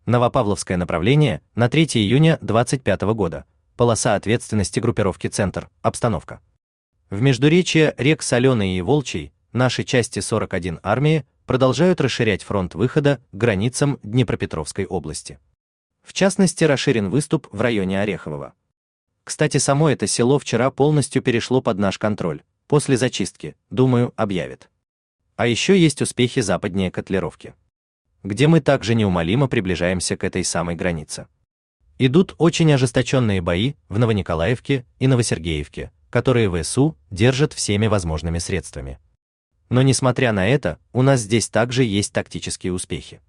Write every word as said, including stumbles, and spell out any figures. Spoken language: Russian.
Новопавловское направление на третье июня двадцать пятого года. Полоса ответственности группировки «Центр», обстановка. В междуречье рек Соленой и Волчьей наши части сорок один армии продолжают расширять фронт выхода к границам Днепропетровской области. В частности, расширен выступ в районе Орехового. Кстати, само это село вчера полностью перешло под наш контроль. После зачистки, думаю, объявят. А еще есть успехи западнее Котлеровки, где мы также неумолимо приближаемся к этой самой границе. Идут очень ожесточенные бои в Новониколаевке и Новосергеевке, которые ВСУ держат всеми возможными средствами. Но несмотря на это, у нас здесь также есть тактические успехи.